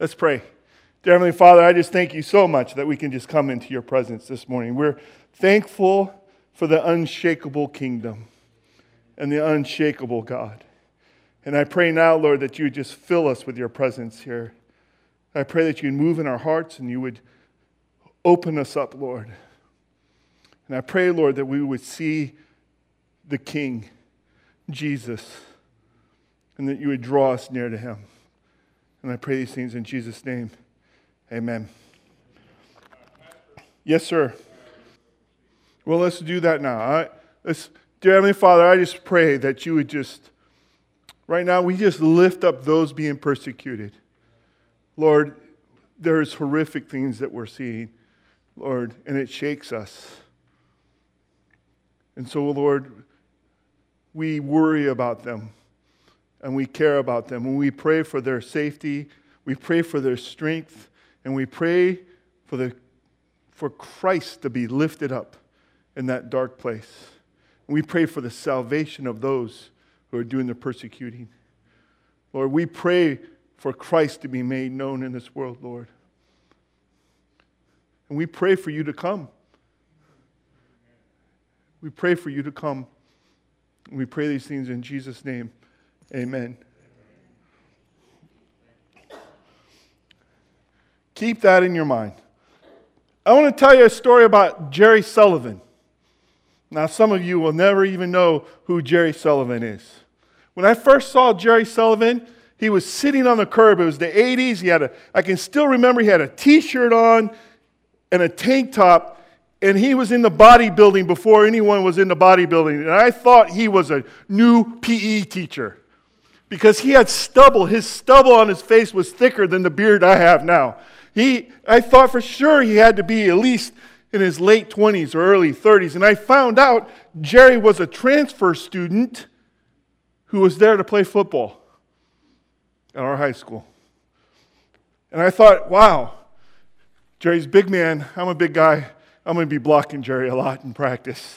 Let's pray. Dear Heavenly Father, I just thank you so much that we can just come into your presence this morning. We're thankful for the unshakable kingdom and the unshakable God. And I pray now, Lord, that you would just fill us with your presence here. I pray that you'd move in our hearts and you would open us up, Lord. And I pray, Lord, that we would see the King, Jesus, and that you would draw us near to him. And I pray these things in Jesus' name. Amen. Yes, sir. Well, let's do that now. Dear Heavenly Father, I just pray that you would just, right now, we just lift up those being persecuted. Lord, there's horrific things that we're seeing, Lord, and it shakes us. And so, Lord, we worry about them. And we care about them. And we pray for their safety. We pray for their strength. And we pray for Christ to be lifted up in that dark place. And we pray for the salvation of those who are doing the persecuting. Lord, we pray for Christ to be made known in this world, Lord. And we pray for you to come. We pray for you to come. And we pray these things in Jesus' name. Amen. Keep that in your mind. I want to tell you a story about Jerry Sullivan. Now, some of you will never even know who Jerry Sullivan is. When I first saw Jerry Sullivan, he was sitting on the curb. It was the 80s. I can still remember he had a t-shirt on and a tank top, and he was in the bodybuilding before anyone was in the bodybuilding. And I thought he was a new PE teacher, because he had stubble. His stubble on his face was thicker than the beard I have now. I thought for sure he had to be at least in his late 20s or early 30s. And I found out Jerry was a transfer student who was there to play football at our high school. And I thought, wow, Jerry's a big man. I'm a big guy. I'm going to be blocking Jerry a lot in practice.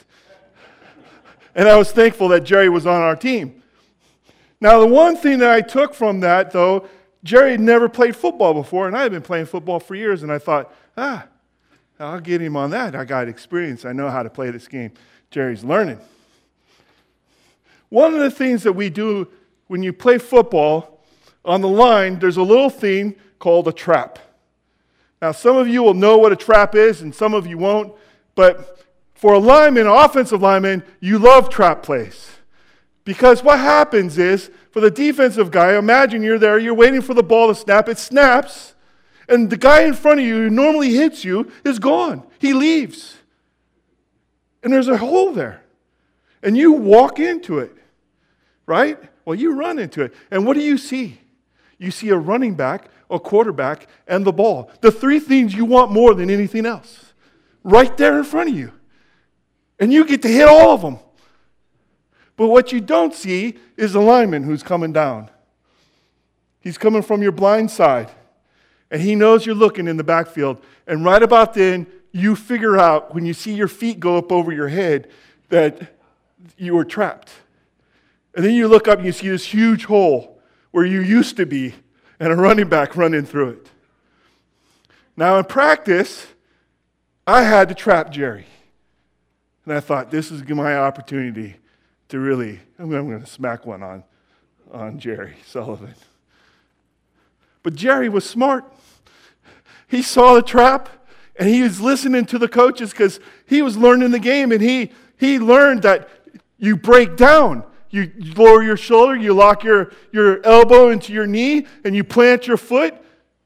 And I was thankful that Jerry was on our team. Now, the one thing that I took from that, though, Jerry had never played football before, and I had been playing football for years, and I thought, I'll get him on that. I got experience. I know how to play this game. Jerry's learning. One of the things that we do when you play football, on the line, there's a little thing called a trap. Now, some of you will know what a trap is, and some of you won't, but for a lineman, an offensive lineman, you love trap plays. Because what happens is, for the defensive guy, imagine you're there, you're waiting for the ball to snap, it snaps, and the guy in front of you who normally hits you is gone. He leaves. And there's a hole there. And you walk into it, right? Well, you run into it. And what do you see? You see a running back, a quarterback, and the ball. The three things you want more than anything else. Right there in front of you. And you get to hit all of them. But what you don't see is the lineman who's coming down. He's coming from your blind side. And he knows you're looking in the backfield. And right about then, you figure out, when you see your feet go up over your head, that you were trapped. And then you look up and you see this huge hole where you used to be, and a running back running through it. Now in practice, I had to trap Jerry. And I thought, this is my opportunity to really, I'm going to smack one on Jerry Sullivan. But Jerry was smart. He saw the trap, and he was listening to the coaches because he was learning the game, and he learned that you break down. You lower your shoulder, you lock your elbow into your knee, and you plant your foot.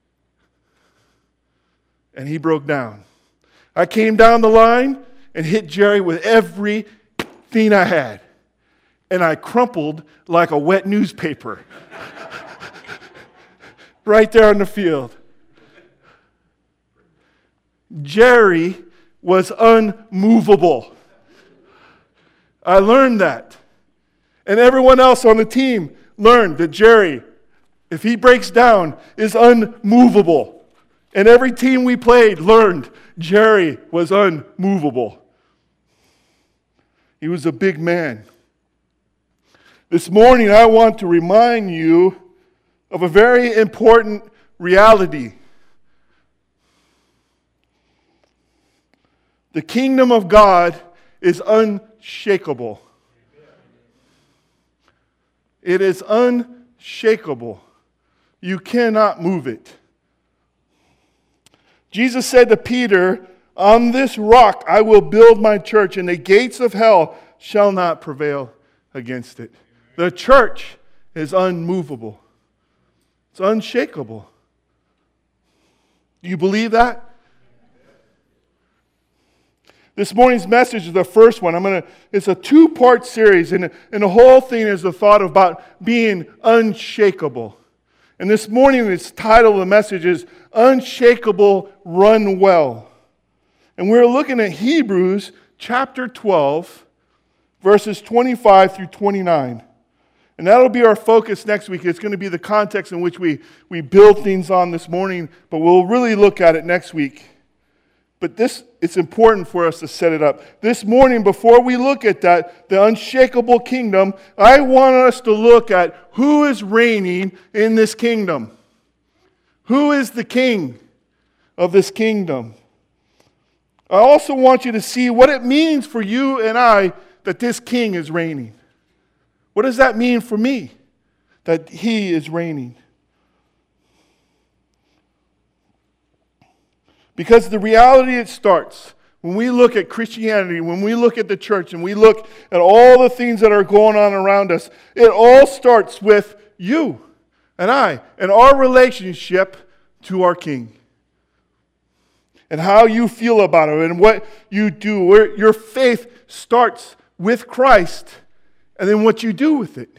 And he broke down. I came down the line and hit Jerry with everything I had. And I crumpled like a wet newspaper. Right there on the field. Jerry was unmovable. I learned that. And everyone else on the team learned that Jerry, if he breaks down, is unmovable. And every team we played learned Jerry was unmovable. He was a big man. This morning, I want to remind you of a very important reality. The kingdom of God is unshakable. It is unshakable. You cannot move it. Jesus said to Peter, "On this rock I will build my church, and the gates of hell shall not prevail against it." The church is unmovable. It's unshakable. Do you believe that? This morning's message is the first one. It's a two-part series, and the whole thing is the thought about being unshakable. And this morning, the title of the message is Unshakable, Run Well. And we're looking at Hebrews chapter 12, verses 25 through 29. And that'll be our focus next week. It's going to be the context in which we build things on this morning, but we'll really look at it next week. But it's important for us to set it up. This morning, before we look at that, the unshakable kingdom, I want us to look at who is reigning in this kingdom. Who is the king of this kingdom? I also want you to see what it means for you and I that this king is reigning. What does that mean for me that he is reigning? Because the reality it starts when we look at Christianity, when we look at the church, and we look at all the things that are going on around us, it all starts with you and I and our relationship to our King. And how you feel about it and what you do. Your faith starts with Christ and then what you do with it.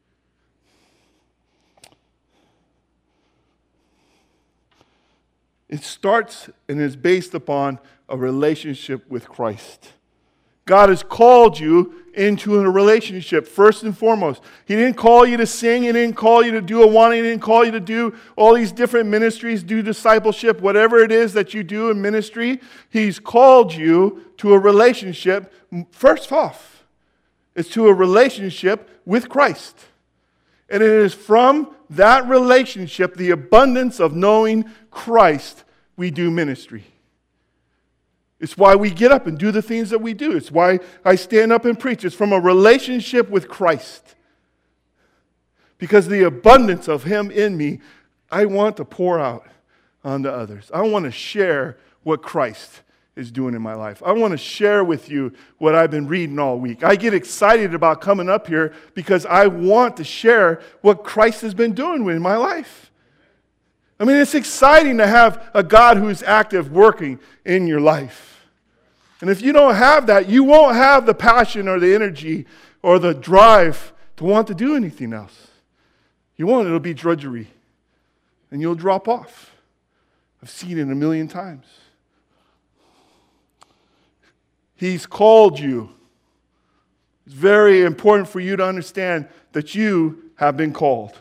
It starts and is based upon a relationship with Christ. God has called you into a relationship, first and foremost. He didn't call you to sing. He didn't call you to do a one. He didn't call you to do all these different ministries, do discipleship, whatever it is that you do in ministry. He's called you to a relationship, first off. It's to a relationship with Christ. And it is from that relationship, the abundance of knowing Christ, we do ministry. It's why we get up and do the things that we do. It's why I stand up and preach. It's from a relationship with Christ. Because the abundance of Him in me, I want to pour out onto others. I want to share what Christ is doing in my life. I want to share with you what I've been reading all week. I get excited about coming up here because I want to share what Christ has been doing in my life. I mean, it's exciting to have a God who's active working in your life. And if you don't have that, you won't have the passion or the energy or the drive to want to do anything else. You won't. It'll be drudgery. And you'll drop off. I've seen it a million times. He's called you. It's very important for you to understand that you have been called.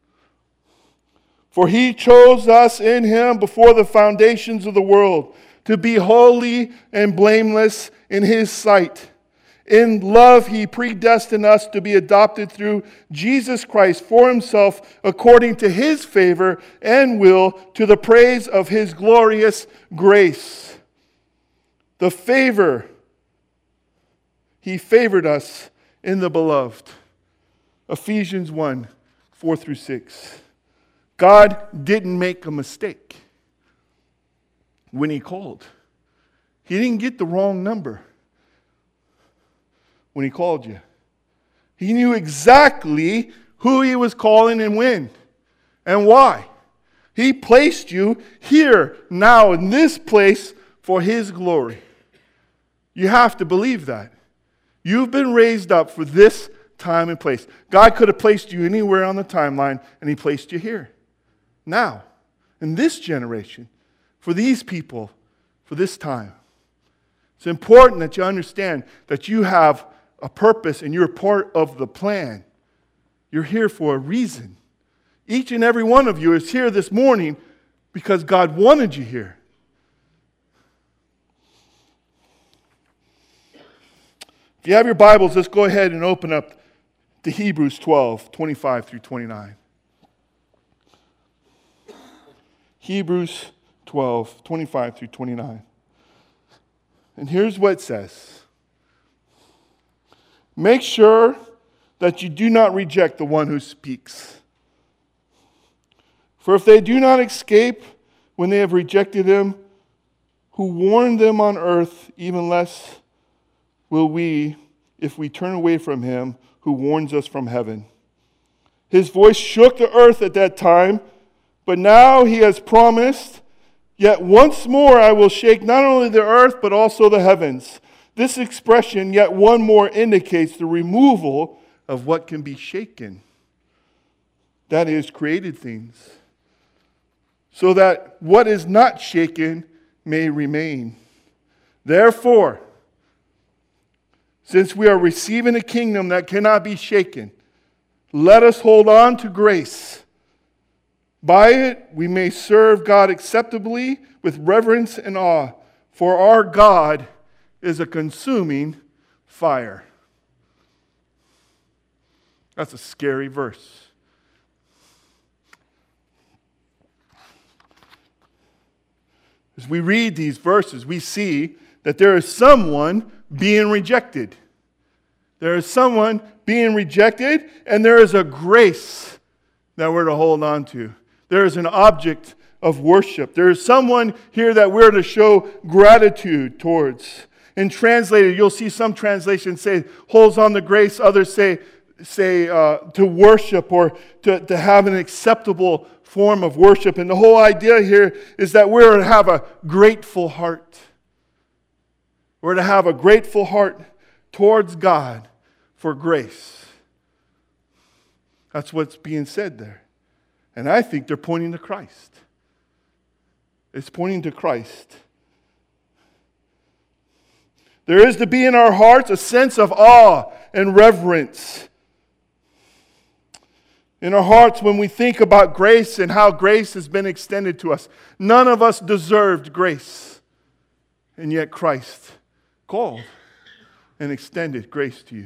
For He chose us in Him before the foundations of the world to be holy and blameless in His sight. In love, He predestined us to be adopted through Jesus Christ for Himself according to His favor and will, to the praise of His glorious grace. The favor, He favored us in the beloved. Ephesians 1, 4 through 6. God didn't make a mistake when He called. He didn't get the wrong number when He called you. He knew exactly who He was calling and when and why. He placed you here, now, in this place for His glory. You have to believe that. You've been raised up for this time and place. God could have placed you anywhere on the timeline, and He placed you here. Now, in this generation, for these people, for this time. It's important that you understand that you have a purpose and you're part of the plan. You're here for a reason. Each and every one of you is here this morning because God wanted you here. If you have your Bibles, let's go ahead and open up to Hebrews 12, 25 through 29. Hebrews 12, 25 through 29. And here's what it says. Make sure that you do not reject the one who speaks. For if they do not escape when they have rejected him, who warned them on earth, even less will we if we turn away from him who warns us from heaven. His voice shook the earth at that time, but now he has promised, yet once more I will shake not only the earth, but also the heavens. This expression, yet one more, indicates the removal of what can be shaken. That is, created things. So that what is not shaken may remain. Therefore, since we are receiving a kingdom that cannot be shaken, let us hold on to grace. By it we may serve God acceptably with reverence and awe, for our God is a consuming fire. That's a scary verse. As we read these verses, we see that there is someone being rejected. There is someone being rejected, and there is a grace that we're to hold on to. There is an object of worship. There is someone here that we're to show gratitude towards. And translated, you'll see some translations say holds on to grace. Others say to worship or to have an acceptable form of worship. And the whole idea here is that we're to have a grateful heart. We're to have a grateful heart towards God for grace. That's what's being said there. And I think they're pointing to Christ. It's pointing to Christ. There is to be in our hearts a sense of awe and reverence. In our hearts, when we think about grace and how grace has been extended to us, none of us deserved grace. And yet Christ called and extended grace to you.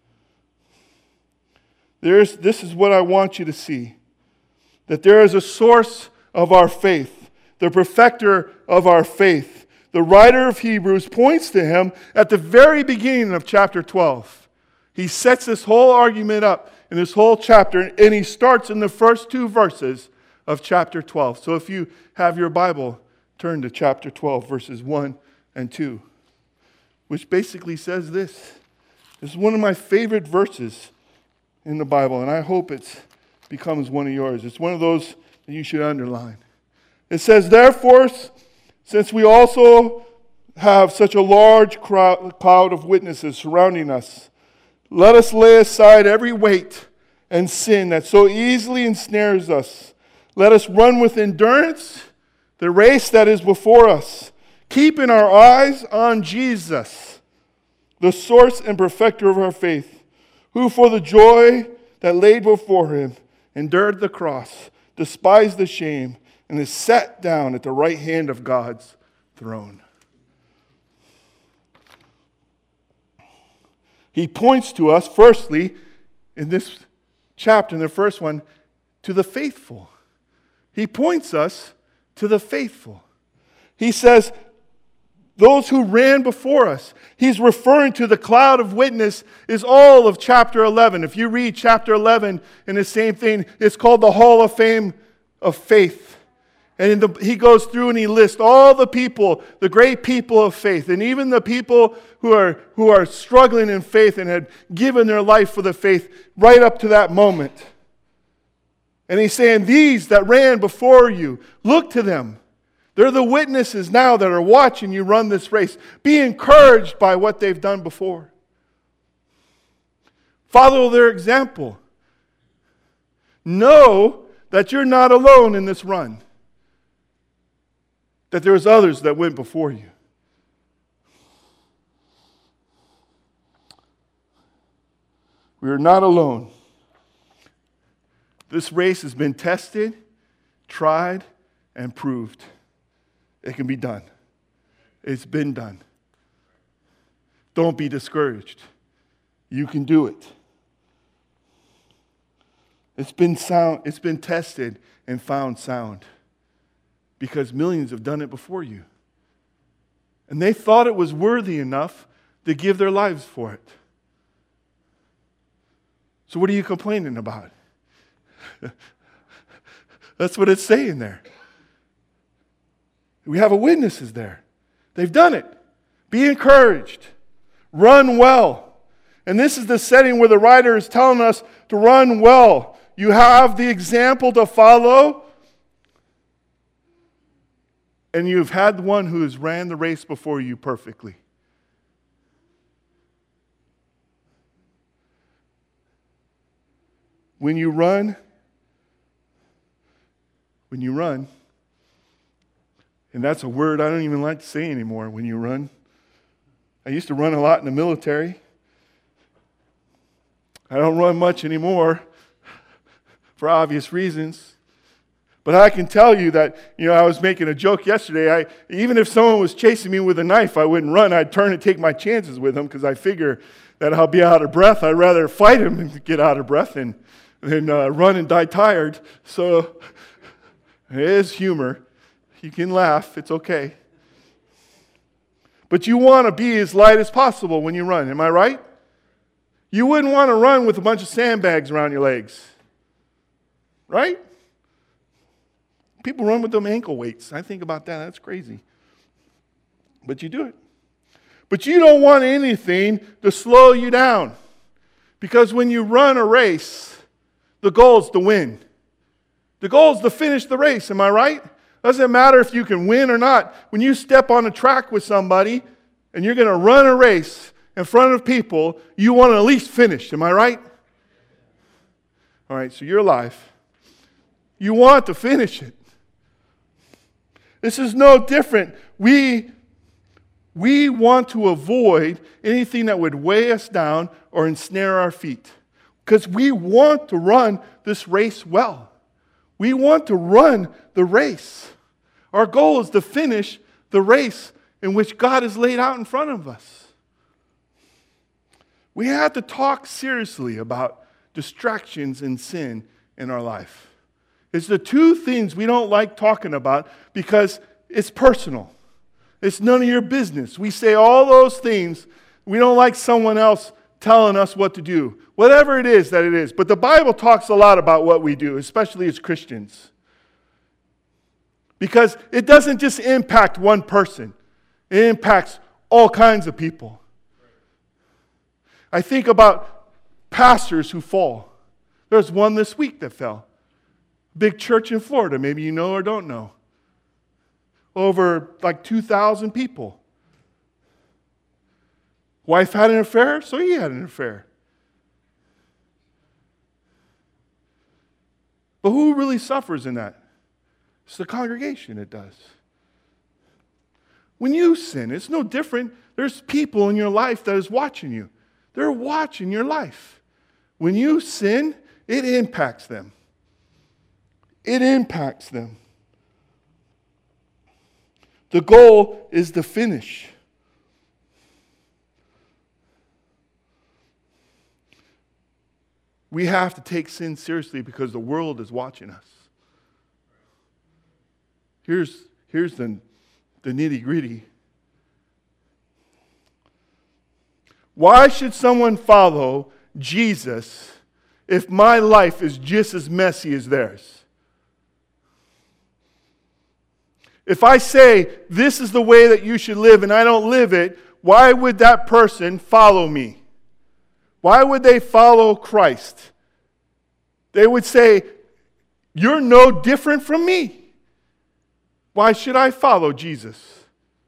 This is what I want you to see. That there is a source of our faith, the perfecter of our faith. The writer of Hebrews points to him at the very beginning of chapter 12. He sets this whole argument up in this whole chapter, and he starts in the first two verses of chapter 12. So if you have your Bible, turn to chapter 12, verses 1 and 2, which basically says this. This is one of my favorite verses in the Bible, and I hope it becomes one of yours. It's one of those that you should underline. It says, therefore, since we also have such a large cloud of witnesses surrounding us, let us lay aside every weight and sin that so easily ensnares us. Let us run with endurance the race that is before us, keeping our eyes on Jesus, the source and perfecter of our faith, who for the joy that laid before him endured the cross, despised the shame, and is sat down at the right hand of God's throne. He points to us, firstly, in this chapter, in the first one, to the faithful. He points us to the faithful. He says, those who ran before us. He's referring to the cloud of witness is all of chapter 11. If you read chapter 11 in the same thing, it's called the Hall of Fame of Faith. And he goes through and he lists all the people, the great people of faith, and even the people who are struggling in faith and had given their life for the faith right up to that moment. And he's saying, these that ran before you, look to them. They're the witnesses now that are watching you run this race. Be encouraged by what they've done before. Follow their example. Know that you're not alone in this run. That there's others that went before you. We are not alone. This race has been tested, tried, and proved. It can be done. It's been done. Don't be discouraged. You can do it. It's been tested and found sound. because millions have done it before you. And they thought it was worthy enough to give their lives for it. So what are you complaining about? That's what it's saying there. We have witnesses there. They've done it. Be encouraged. Run well. And this is the setting where the writer is telling us to run well. You have the example to follow. And you've had one who has ran the race before you perfectly. When you run, and that's a word I don't even like to say anymore, when you run. I used to run a lot in the military. I don't run much anymore for obvious reasons. But I can tell you that, I was making a joke yesterday. Even if someone was chasing me with a knife, I wouldn't run. I'd turn and take my chances with them because I figure that I'll be out of breath. I'd rather fight him and get out of breath than run and die tired. So it is humor. You can laugh. It's okay. But you want to be as light as possible when you run. Am I right? You wouldn't want to run with a bunch of sandbags around your legs. Right? People run with them ankle weights. I think about that. That's crazy. But you do it. But you don't want anything to slow you down. Because when you run a race, the goal is to win. The goal is to finish the race. Am I right? Doesn't matter if you can win or not. When you step on a track with somebody and you're going to run a race in front of people, you want to at least finish. Am I right? All right, so your life, you want to finish it. This is no different. We want to avoid anything that would weigh us down or ensnare our feet. Because we want to run this race well. We want to run the race. Our goal is to finish the race in which God has laid out in front of us. We have to talk seriously about distractions and sin in our life. It's the two things we don't like talking about because it's personal. It's none of your business. We say all those things. We don't like someone else telling us what to do. Whatever it is that it is. But the Bible talks a lot about what we do, especially as Christians. Because it doesn't just impact one person. It impacts all kinds of people. I think about pastors who fall. There's one this week that fell. Big church in Florida, maybe you know or don't know. Over like 2,000 people. Wife had an affair, so he had an affair. But who really suffers in that? It's the congregation that does. When you sin, it's no different. There's people in your life that is watching you. They're watching your life. When you sin, it impacts them. It impacts them. The goal is to finish. We have to take sin seriously because the world is watching us. Here's the nitty-gritty. Why should someone follow Jesus if my life is just as messy as theirs? If I say, this is the way that you should live and I don't live it, why would that person follow me? Why would they follow Christ? They would say, you're no different from me. Why should I follow Jesus?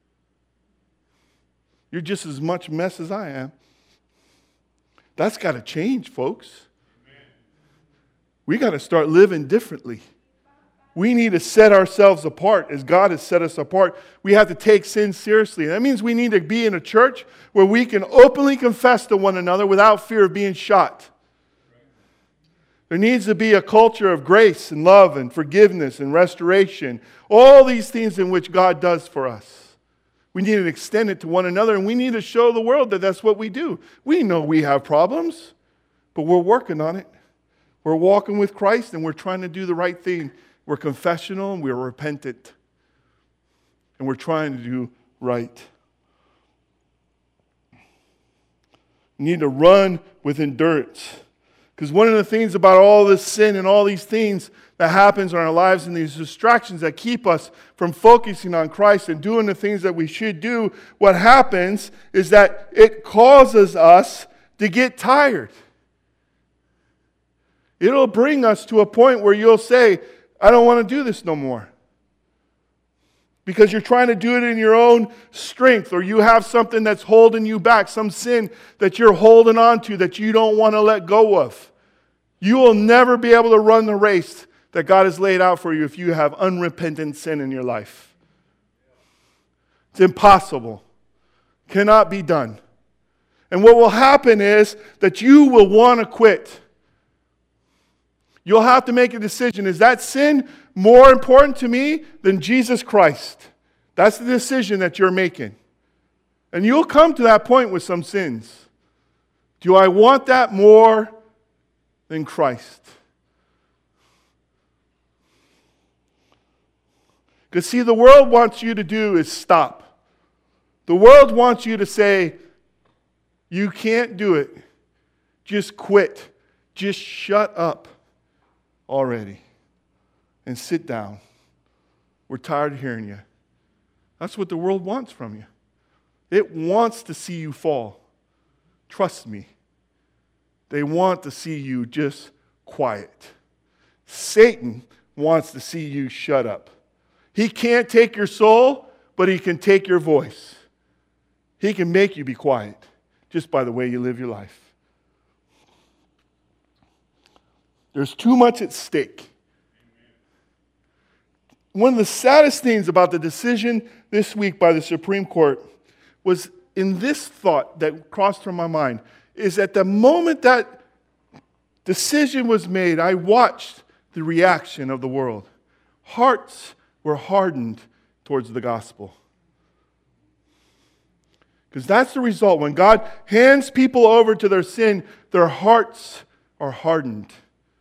You're just as much mess as I am. That's got to change, folks. We got to start living differently. We need to set ourselves apart as God has set us apart. We have to take sin seriously. That means we need to be in a church where we can openly confess to one another without fear of being shot. There needs to be a culture of grace and love and forgiveness and restoration. All these things in which God does for us. We need to extend it to one another, and we need to show the world that that's what we do. We know we have problems, but we're working on it. We're walking with Christ, and we're trying to do the right thing. We're confessional, and we're repentant. and we're trying to do right. We need to run with endurance. Because one of the things about all this sin and all these things that happens in our lives and these distractions that keep us from focusing on Christ and doing the things that we should do, what happens is that it causes us to get tired. It'll bring us to a point where you'll say, I don't want to do this no more. Because you're trying to do it in your own strength, or you have something that's holding you back, some sin that you're holding on to that you don't want to let go of. You will never be able to run the race that God has laid out for you if you have unrepentant sin in your life. It's impossible. Cannot be done. And what will happen is that you will want to quit. You'll have to make a decision. Is that sin more important to me than Jesus Christ? That's the decision that you're making. And you'll come to that point with some sins. Do I want that more than Christ? Because see, the world wants you to do is stop. The world wants you to say, you can't do it. Just quit. Just shut up already and sit down. We're tired of hearing you. That's what the world wants from you. It wants to see you fall. Trust me. They want to see you just quiet. Satan wants to see you shut up. He can't take your soul, but he can take your voice. He can make you be quiet just by the way you live your life. There's too much at stake. One of the saddest things about the decision this week by the Supreme Court was in this thought that crossed through my mind, is at the moment that decision was made, I watched the reaction of the world. Hearts were hardened towards the gospel. Because that's the result. When God hands people over to their sin, their hearts are hardened.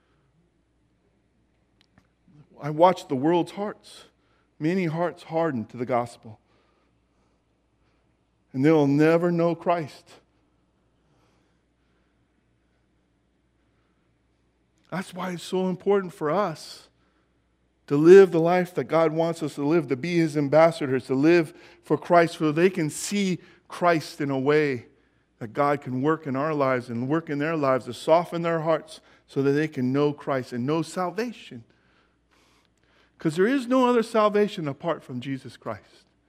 I watched the world's hearts. Many hearts hardened to the gospel. And they'll never know Christ. That's why it's so important for us to live the life that God wants us to live, to be His ambassadors, to live for Christ, so they can see Christ in a way that God can work in our lives and work in their lives to soften their hearts so that they can know Christ and know salvation. Because there is no other salvation apart from Jesus Christ.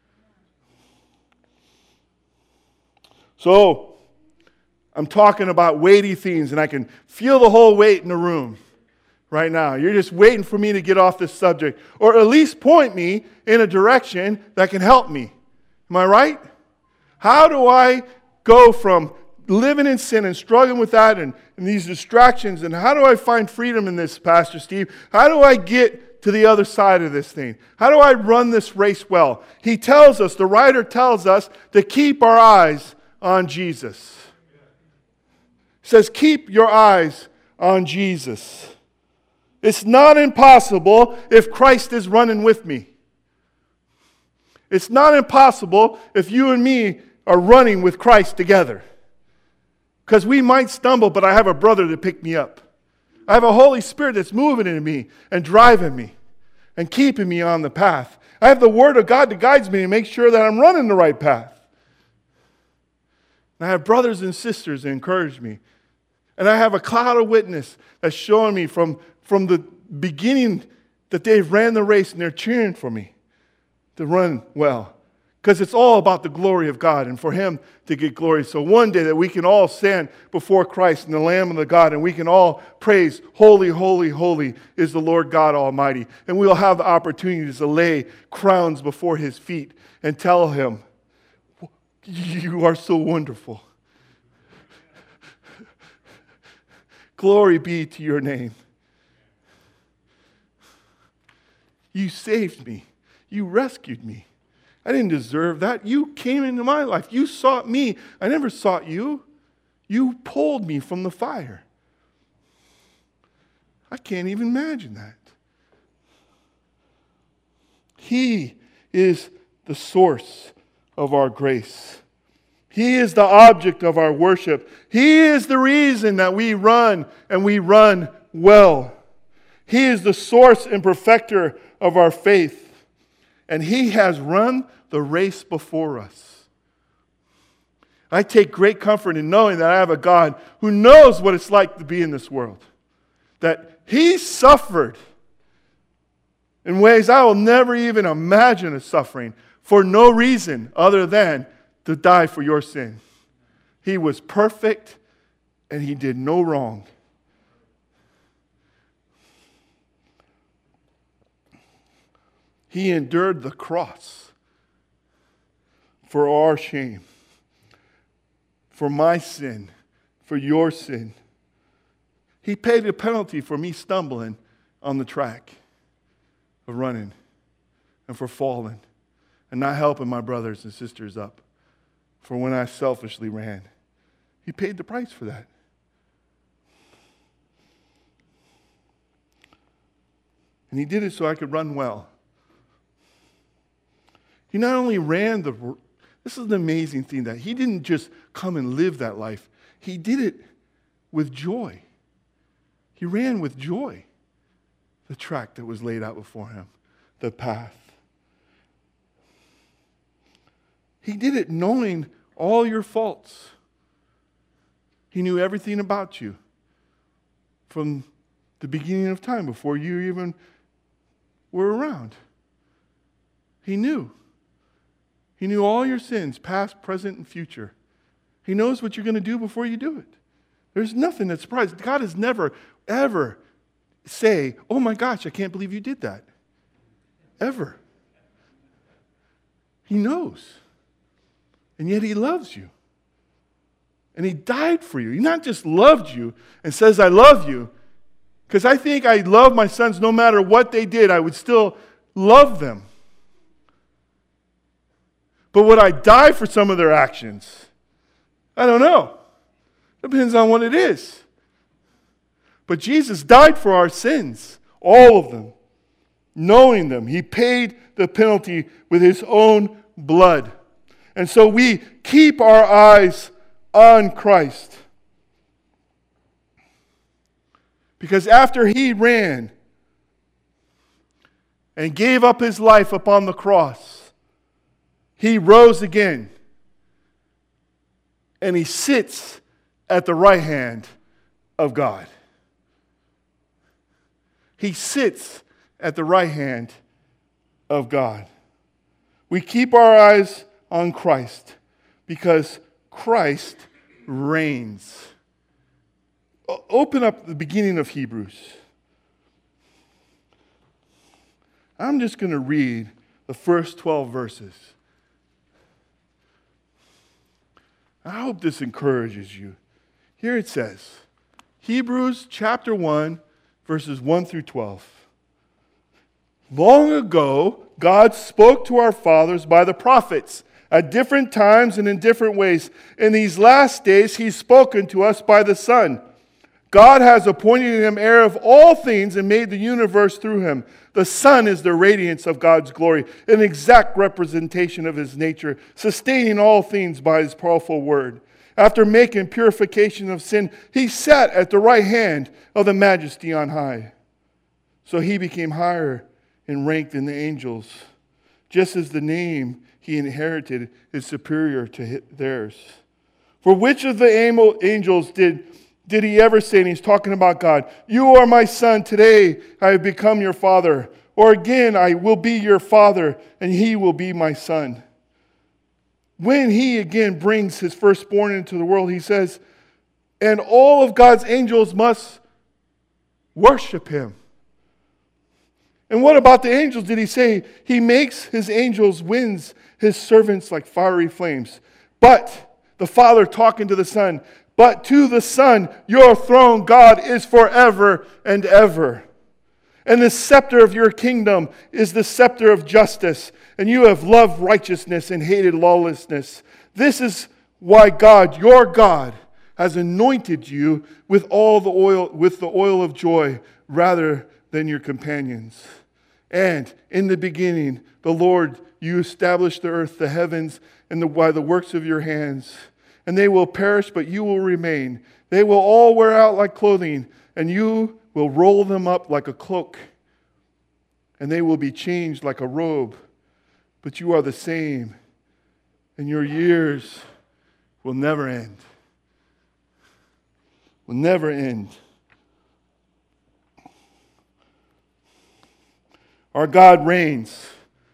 So, I'm talking about weighty things, and I can feel the whole weight in the room right now. You're just waiting for me to get off this subject, or at least point me in a direction that can help me. Am I right? How do I go from living in sin and struggling with that and these distractions, and how do I find freedom in this, Pastor Steve? How do I get to the other side of this thing? How do I run this race well? He tells us, the writer tells us, to keep our eyes on Jesus. He says, keep your eyes on Jesus. It's not impossible if Christ is running with me. It's not impossible if you and me are running with Christ together. Because we might stumble, but I have a brother to pick me up. I have a Holy Spirit that's moving in me and driving me and keeping me on the path. I have the Word of God that guides me and makes sure that I'm running the right path. And I have brothers and sisters that encourage me. And I have a cloud of witness that's showing me from the beginning that they've ran the race and they're cheering for me to run well. Because it's all about the glory of God and for Him to get glory. So one day that we can all stand before Christ and the Lamb of the God, and we can all praise, holy, holy, holy is the Lord God Almighty. And we'll have the opportunity to lay crowns before His feet and tell Him, you are so wonderful. Glory be to your name. You saved me. You rescued me. I didn't deserve that. You came into my life. You sought me. I never sought you. You pulled me from the fire. I can't even imagine that. He is the source of our grace. He is the object of our worship. He is the reason that we run and we run well. He is the source and perfecter of our faith. And He has run the race before us. I take great comfort in knowing that I have a God who knows what it's like to be in this world. That He suffered in ways I will never even imagine of suffering for no reason other than to die for your sin. He was perfect and He did no wrong. He endured the cross for our shame, for my sin, for your sin. He paid the penalty for me stumbling on the track of running and for falling and not helping my brothers and sisters up for when I selfishly ran. He paid the price for that. And He did it so I could run well. He not only ran this is an amazing thing, that He didn't just come and live that life. He did it with joy. He ran with joy the track that was laid out before Him, the path. He did it knowing all your faults. He knew everything about you from the beginning of time, before you even were around. He knew. He knew all your sins, past, present, and future. He knows what you're going to do before you do it. There's nothing that surprises. God has never, ever say, oh my gosh, I can't believe you did that. Ever. He knows. And yet He loves you. And He died for you. He not just loved you and says, I love you. Because I think I love my sons no matter what they did, I would still love them. But would I die for some of their actions? I don't know. Depends on what it is. But Jesus died for our sins, all of them, knowing them. He paid the penalty with His own blood. And so we keep our eyes on Christ. Because after He ran and gave up His life upon the cross, He rose again. And He sits at the right hand of God. He sits at the right hand of God. We keep our eyes on Christ because Christ reigns. Open up the beginning of Hebrews. I'm just going to read the first 12 verses. I hope this encourages you. Here it says, Hebrews chapter 1, verses 1 through 12. Long ago, God spoke to our fathers by the prophets at different times and in different ways. In these last days, He's spoken to us by the Son. God has appointed Him heir of all things and made the universe through Him. The Son is the radiance of God's glory, an exact representation of His nature, sustaining all things by His powerful word. After making purification of sin, He sat at the right hand of the Majesty on high. So He became higher in rank than the angels, just as the name He inherited is superior to theirs. For which of the angels did He ever say, and He's talking about God, you are my Son, today I have become your Father. Or again, I will be your Father, and he will be my Son. When He again brings His firstborn into the world, He says, and all of God's angels must worship Him. And what about the angels? Did He say He makes His angels winds, His servants like fiery flames? But the Father talking to the Son, but to the Son, your throne, God, is forever and ever. And the scepter of your kingdom is the scepter of justice. And you have loved righteousness and hated lawlessness. This is why God, your God, has anointed you with the oil of joy rather than your companions. And in the beginning, the Lord You established the earth, the heavens, and by the works of your hands. And they will perish, but you will remain. They will all wear out like clothing, and you will roll them up like a cloak. And they will be changed like a robe. But you are the same, and your years will never end. Will never end. Our God reigns.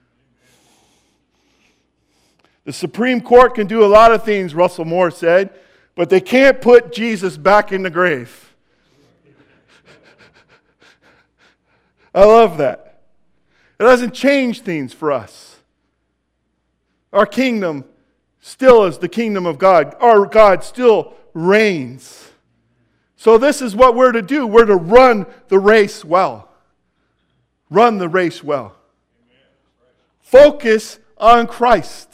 The Supreme Court can do a lot of things, Russell Moore said, but they can't put Jesus back in the grave. I love that. It doesn't change things for us. Our kingdom still is the kingdom of God. Our God still reigns. So this is what we're to do. We're to run the race well. Run the race well. Focus on Christ.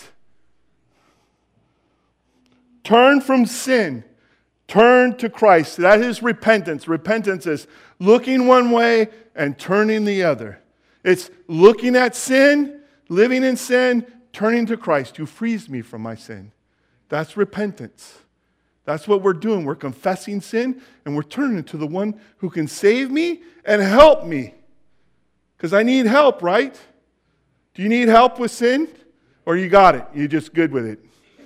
Turn from sin. Turn to Christ. That is repentance. Repentance is looking one way and turning the other. It's looking at sin, living in sin, turning to Christ who frees me from my sin. That's repentance. That's what we're doing. We're confessing sin and we're turning to the one who can save me and help me. Because I need help, right? Do you need help with sin? Or you got it? You're just good with it?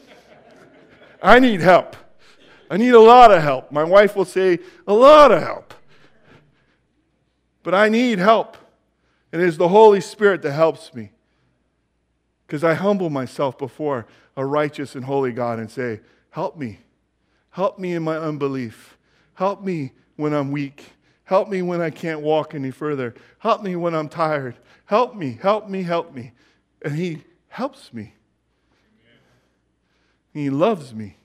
I need help. I need a lot of help. My wife will say, a lot of help. But I need help. And it is the Holy Spirit that helps me. Because I humble myself before a righteous and holy God and say, help me. Help me in my unbelief. Help me when I'm weak. Help me when I can't walk any further. Help me when I'm tired. Help me, help me, help me. And He helps me. He loves me.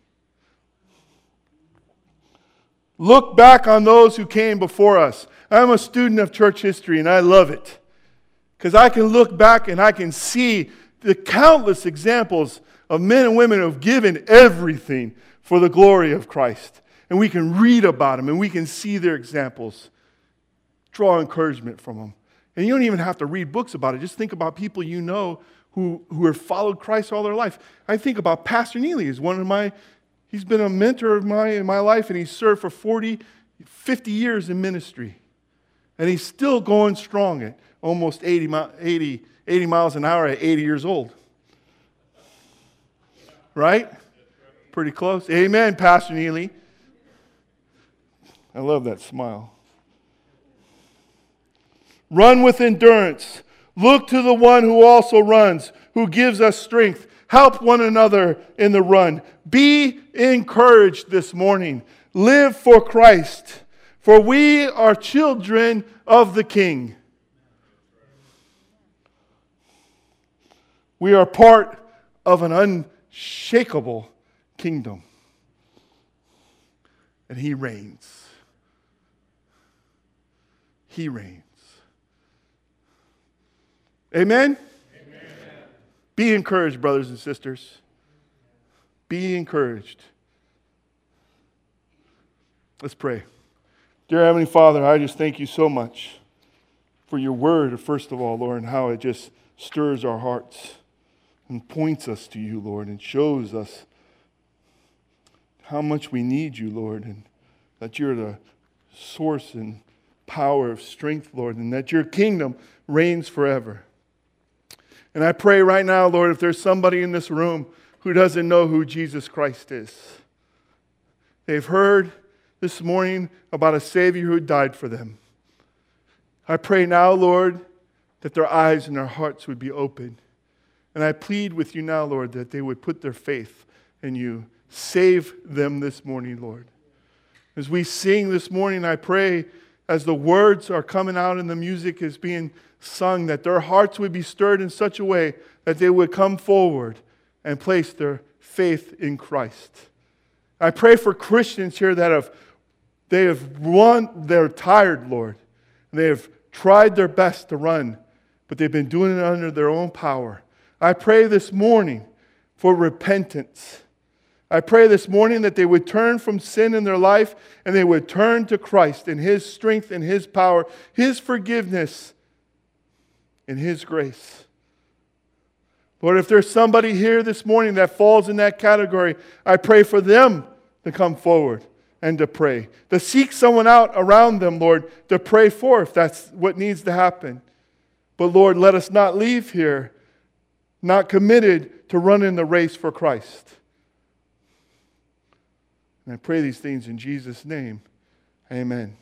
Look back on those who came before us. I'm a student of church history and I love it. Because I can look back and I can see the countless examples of men and women who have given everything for the glory of Christ. And we can read about them and we can see their examples. Draw encouragement from them. And you don't even have to read books about it. Just think about people you know who have followed Christ all their life. I think about Pastor Neely. He's been a mentor of mine in my life, and he's served for 50 years in ministry. And he's still going strong at almost 80 miles an hour at 80 years old. Right? Pretty close. Amen, Pastor Neely. I love that smile. Run with endurance. Look to the one who also runs, who gives us strength. Help one another in the run. Be encouraged this morning. Live for Christ, for we are children of the King. We are part of an unshakable kingdom. And He reigns. He reigns. Amen? Amen? Be encouraged, brothers and sisters. Be encouraged. Let's pray. Dear Heavenly Father, I just thank you so much for your word, first of all, Lord, and how it just stirs our hearts and points us to you, Lord, and shows us how much we need you, Lord, and that you're the source and power of strength, Lord, and that your kingdom reigns forever. And I pray right now, Lord, if there's somebody in this room who doesn't know who Jesus Christ is. They've heard this morning about a Savior who died for them. I pray now, Lord, that their eyes and their hearts would be open. And I plead with you now, Lord, that they would put their faith in you. Save them this morning, Lord. As we sing this morning, I pray as the words are coming out and the music is being sung, that their hearts would be stirred in such a way that they would come forward and place their faith in Christ. I pray for Christians here that they're tired, Lord. They have tried their best to run, but they've been doing it under their own power. I pray this morning for repentance. I pray this morning that they would turn from sin in their life and they would turn to Christ and His strength and His power, His forgiveness and His grace. Lord, if there's somebody here this morning that falls in that category, I pray for them to come forward and to pray. To seek someone out around them, Lord, to pray for if that's what needs to happen. But Lord, let us not leave here not committed to running the race for Christ. And I pray these things in Jesus' name. Amen.